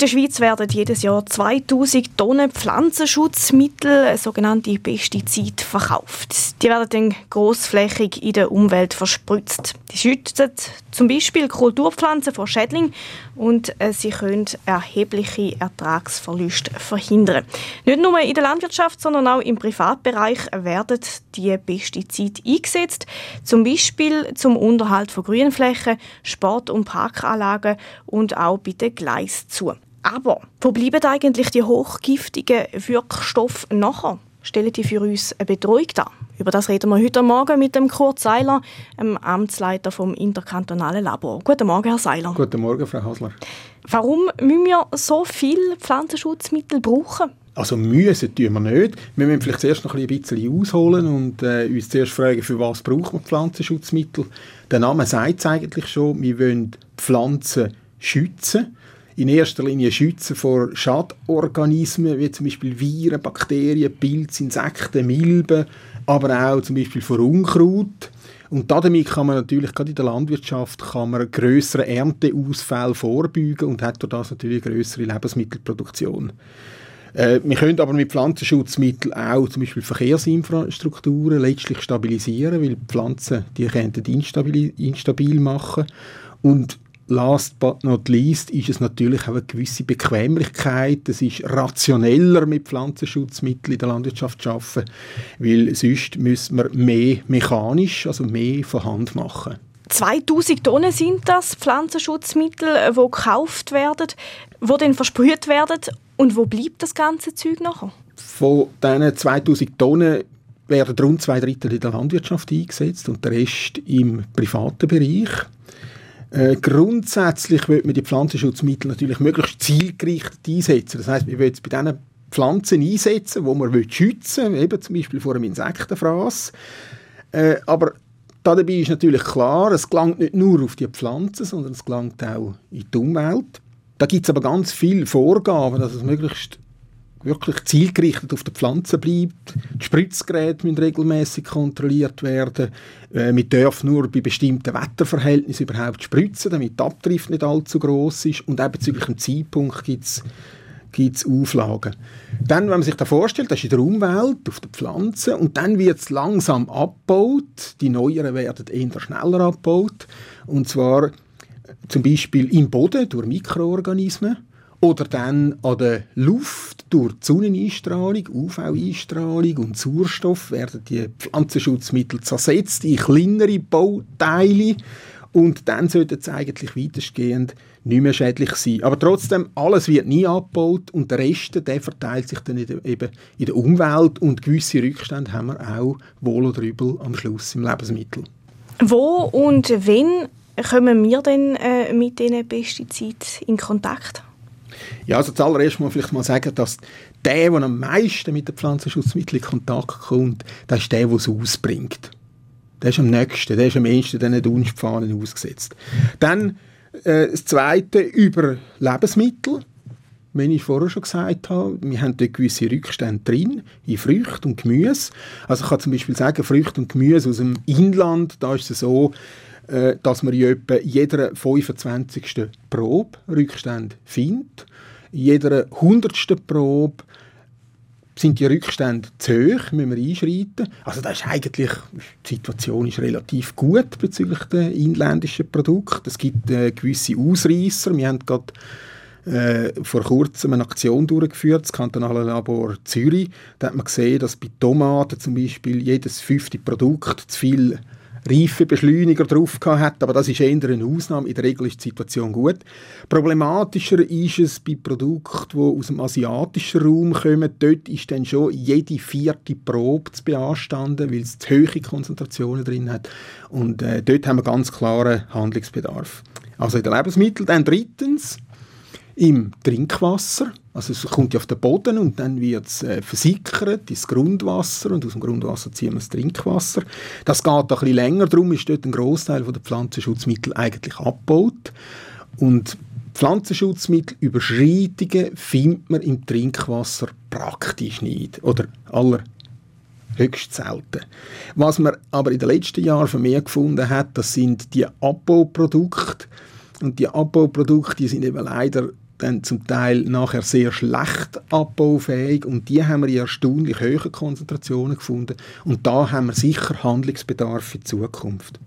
der Schweiz werden jedes Jahr 2000 Tonnen Pflanzenschutzmittel, sogenannte Pestizide, verkauft. Die werden dann grossflächig in der Umwelt verspritzt. Die schützen zum Beispiel Kulturpflanzen vor Schädlingen und sie können erhebliche Ertragsverluste verhindern. Nicht nur in der Landwirtschaft, sondern auch im Privatbereich werden die Pestizide eingesetzt, zum Beispiel zum Unterhalt von Grünflächen, Sport- und Parkanlagen und auch bei den Gleiszügen. Aber wo bleiben eigentlich die hochgiftigen Wirkstoffe nachher? Stellen die für uns eine Bedrohung dar? Über das reden wir heute Morgen mit dem Kurt Seiler, dem Amtsleiter vom interkantonalen Labor. Guten Morgen, Herr Seiler. Guten Morgen, Frau Hasler. Warum müssen wir so viele Pflanzenschutzmittel brauchen? Also müssen tun wir nicht. Wir müssen vielleicht zuerst noch ein bisschen ausholen und uns zuerst fragen, für was braucht man Pflanzenschutzmittel. Der Name sagt es eigentlich schon, wir wollen Pflanzen schützen. In erster Linie schützen vor Schadorganismen, wie zum Beispiel Viren, Bakterien, Pilze, Insekten, Milben, aber auch zum Beispiel vor Unkraut. Und damit kann man natürlich, gerade in der Landwirtschaft, grössere Ernteausfälle vorbeugen und hat durch das natürlich eine grössere Lebensmittelproduktion. Wir können aber mit Pflanzenschutzmitteln auch zum Beispiel Verkehrsinfrastrukturen letztlich stabilisieren, weil die Pflanzen die könnten instabil machen. Und last but not least ist es natürlich auch eine gewisse Bequemlichkeit. Es ist rationeller, mit Pflanzenschutzmitteln in der Landwirtschaft zu arbeiten, weil sonst müssen wir mehr mechanisch, also mehr von Hand machen. 2000 Tonnen sind das Pflanzenschutzmittel, die gekauft werden, die dann versprüht werden. Und wo bleibt das ganze Zeug nachher? Von diesen 2000 Tonnen werden rund 2/3 in der Landwirtschaft eingesetzt und der Rest im privaten Bereich. Grundsätzlich will man die Pflanzenschutzmittel natürlich möglichst zielgerichtet einsetzen. Das heisst, wir wollen es bei diesen Pflanzen einsetzen, die man schützen will, eben zum Beispiel vor einem Insektenfraß. Aber dabei ist natürlich klar, es gelangt nicht nur auf die Pflanzen, sondern es gelangt auch in die Umwelt. Da gibt es aber ganz viele Vorgaben, dass es möglichst wirklich zielgerichtet auf der Pflanze bleibt. Die Spritzgeräte müssen regelmäßig kontrolliert werden. Wir dürfen nur bei bestimmten Wetterverhältnissen überhaupt spritzen, damit der Abdrift nicht allzu gross ist. Und auch bezüglich dem Zeitpunkt gibt es Auflagen. Dann, wenn man sich das vorstellt, das ist in der Umwelt, auf der Pflanze, und dann wird es langsam abgebaut. Die neueren werden eher schneller abgebaut. Und zwar zum Beispiel im Boden durch Mikroorganismen oder dann an der Luft durch die Sonneneinstrahlung, UV-Einstrahlung und Sauerstoff werden die Pflanzenschutzmittel zersetzt in kleinere Bauteile und dann sollte es eigentlich weitestgehend nicht mehr schädlich sein. Aber trotzdem, alles wird nie abgebaut und der Rest, der verteilt sich dann eben in der Umwelt und gewisse Rückstände haben wir auch wohl oder übel am Schluss im Lebensmittel. Wo und wann kommen wir denn mit diesen Pestiziden in Kontakt? Ja, also zuallererst muss man vielleicht mal sagen, dass der am meisten mit den Pflanzenschutzmitteln in Kontakt kommt, das ist der es ausbringt. Der ist am nächsten, der ist am ehesten diesen Dunstpfannen ausgesetzt. Dann das Zweite über Lebensmittel. Wie ich vorher schon gesagt habe, wir haben dort gewisse Rückstände drin, in Früchten und Gemüse. Also ich kann zum Beispiel sagen, Früchte und Gemüse aus dem Inland, da ist es so, dass man in etwa jeder 25. Probe Rückstände findet. In jeder 100. Probe sind die Rückstände zu hoch, müssen wir einschreiten. Also das ist eigentlich, die Situation ist relativ gut bezüglich der inländischen Produkte. Es gibt gewisse Ausreisser. Wir haben gerade vor kurzem eine Aktion durchgeführt, das kantonale Labor Zürich. Da hat man gesehen, dass bei Tomaten zum Beispiel jedes 5. Produkt zu viel Reifebeschleuniger drauf hat, aber das ist eher eine Ausnahme. In der Regel ist die Situation gut. Problematischer ist es bei Produkten, die aus dem asiatischen Raum kommen. Dort ist dann schon jede 4. Probe zu beanstanden, weil es zu hohe Konzentrationen drin hat. Und dort haben wir ganz klaren Handlungsbedarf. Also in den Lebensmitteln. Dann drittens im Trinkwasser. Also es kommt ja auf den Boden und dann wird es versickert ins Grundwasser und aus dem Grundwasser ziehen wir das Trinkwasser. Das geht ein bisschen länger, darum ist dort ein Grossteil der Pflanzenschutzmittel eigentlich abgebaut. Und Pflanzenschutzmittelüberschreitungen findet man im Trinkwasser praktisch nicht oder höchst selten. Was man aber in den letzten Jahren vermehrt gefunden hat, das sind die Abbauprodukte. Und die Abbauprodukte, die sind eben leider dann zum Teil nachher sehr schlecht abbaufähig und die haben wir in erstaunlich hohen Konzentrationen gefunden und da haben wir sicher Handlungsbedarf in Zukunft.